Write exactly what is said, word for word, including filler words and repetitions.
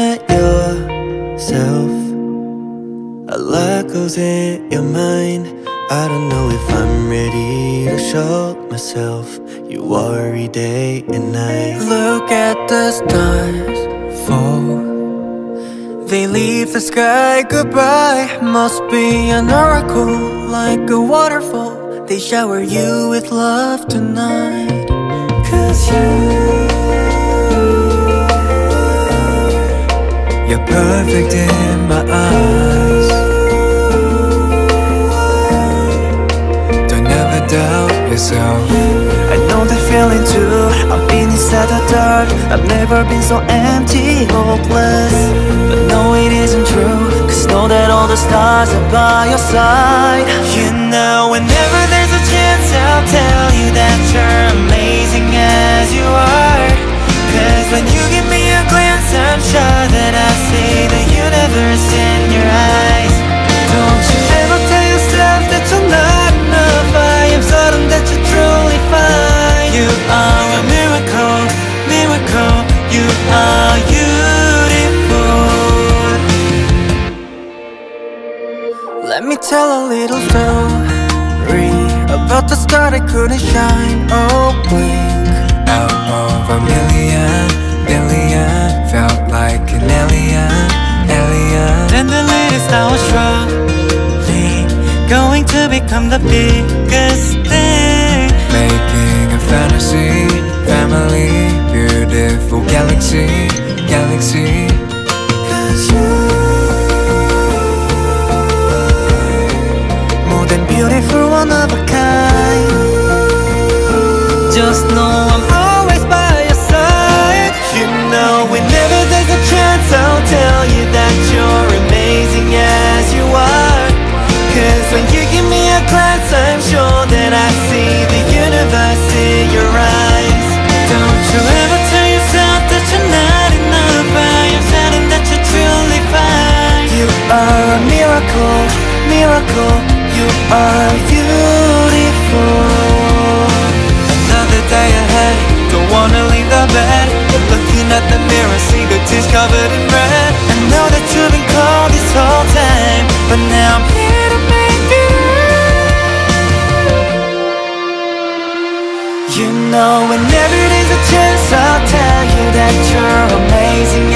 at yourself. A lot goes in your mind. I don't know if I'm ready to show myself. You worry day and night. Look at the stars fall. They leave the sky goodbye. Must be an oracle, like a waterfall. They shower you with love tonight. Cause you, you're perfect in my eyes. Don't ever doubt yourself. I know that feeling too. I've been inside the dark. I've never been so empty, hopeless. But no, it isn't true. Cause know that all the stars are by your side. You know, whenever there's a chance, I'll tell you that you're amazing as you are. Cause when you give me a glance, I'm sure that I see the universe in your eyes. Don't you ever tell yourself that you're not enough. I am certain that you're truly fine. You are a miracle, miracle. You are beautiful. Let me tell a little story about the star that couldn't shine. Oh, blink. Out of a million, billion, felt like an alien, alien. Then the latest I was surely going to become the biggest thing. Making a fantasy, family, beautiful galaxy, galaxy. Cause you, more than beautiful, one of a kind. Just know I'm always by your side. You know, whenever there's a chance, I'll tell you that you're amazing as you are. Cause when you give me a glance, I'm sure that I see the universe in your eyes. Don't you ever tell yourself that you're not enough. I am certain that you're truly fine. You are a miracle, miracle. You are beautiful. Another day ahead, don't wanna leave the bed. Looking at the mirror, see the tears covered in red. I know that you've been cold this whole time, but now I'm here to make it right. You know, whenever there's a chance, I'll tell you that you're amazing